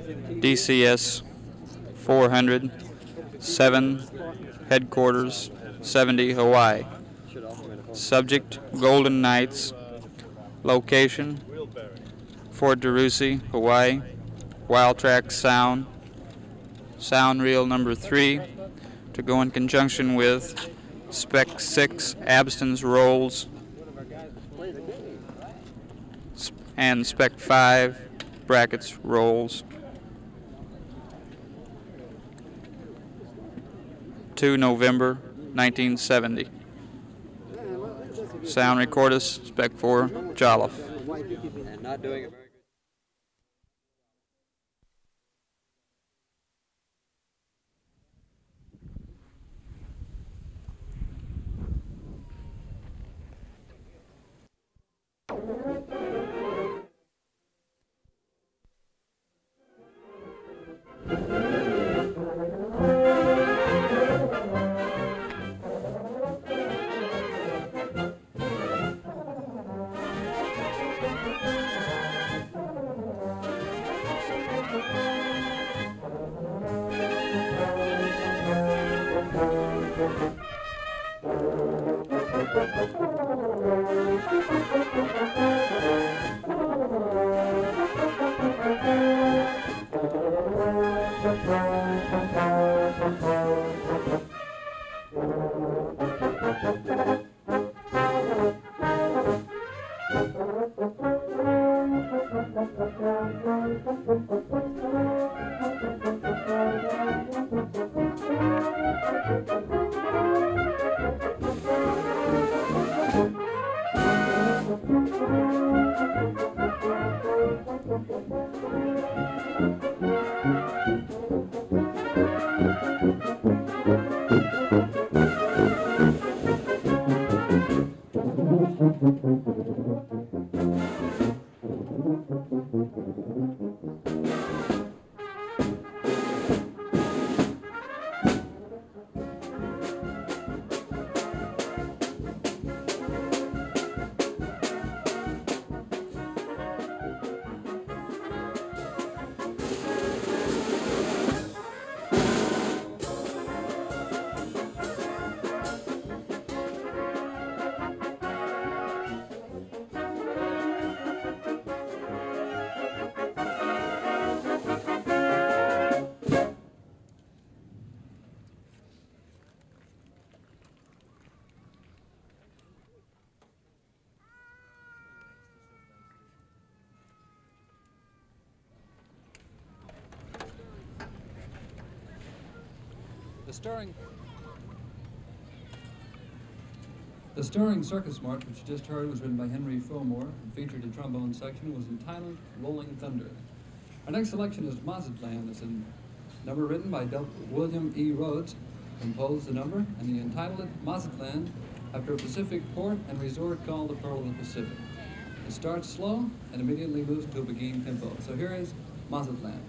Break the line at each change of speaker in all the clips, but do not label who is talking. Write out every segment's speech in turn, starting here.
DCS 400, 7, Headquarters 70, Hawaii. Subject, Golden Knights. Location, Fort DeRussy, Hawaii. Wild Track Sound. Sound reel number 3 to go in conjunction with Spec 6 Abston's rolls and Spec 5 brackets rolls. 2 November 1970. Sound recordist, Spec 4 Jolliffe.
And not doing it very good.
The stirring circus march, which you just heard, was written by Henry Fillmore and featured a trombone section, was entitled Rolling Thunder. Our next selection is Mazatlan. It's a number written by William E. Rhodes, composed the number, and he entitled it Mazatlan after a Pacific port and resort called the Pearl of the Pacific. It starts slow and immediately moves to a beguine tempo. So here is Mazatlan.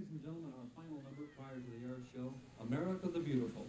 ladies and gentlemen, our final number prior to the air show, America the Beautiful.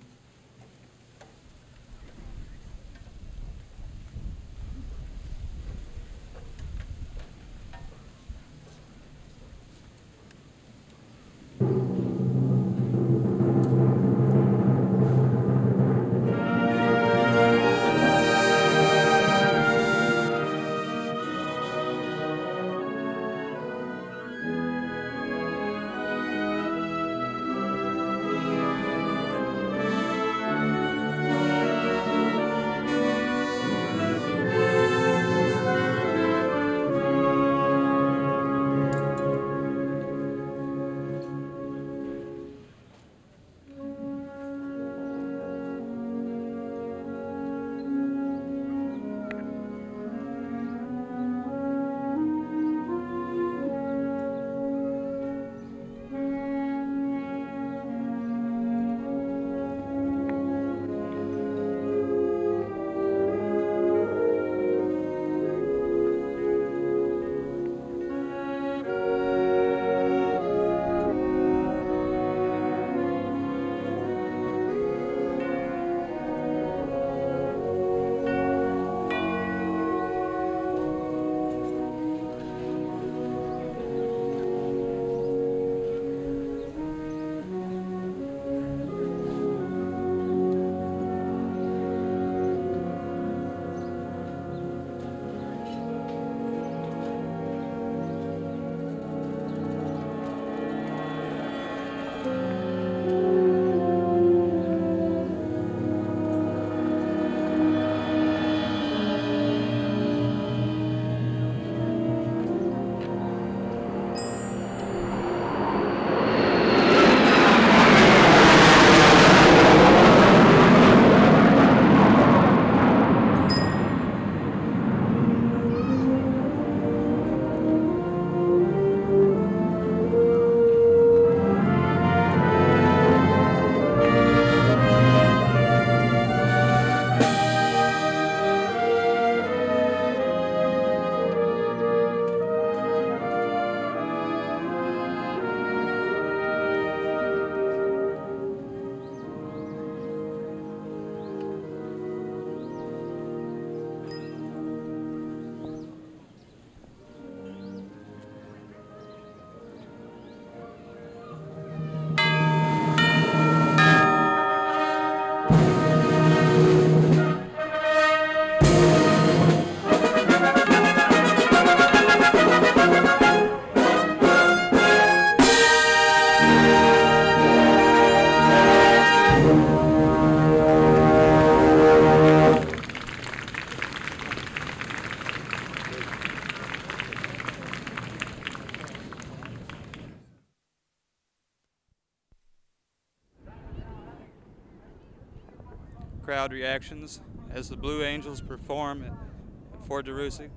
Crowd reactions as the Blue Angels perform at Fort DeRussy.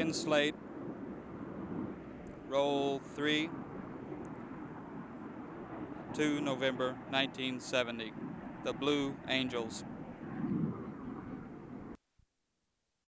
clean slate. Roll 3 to November 1970. The Blue Angels.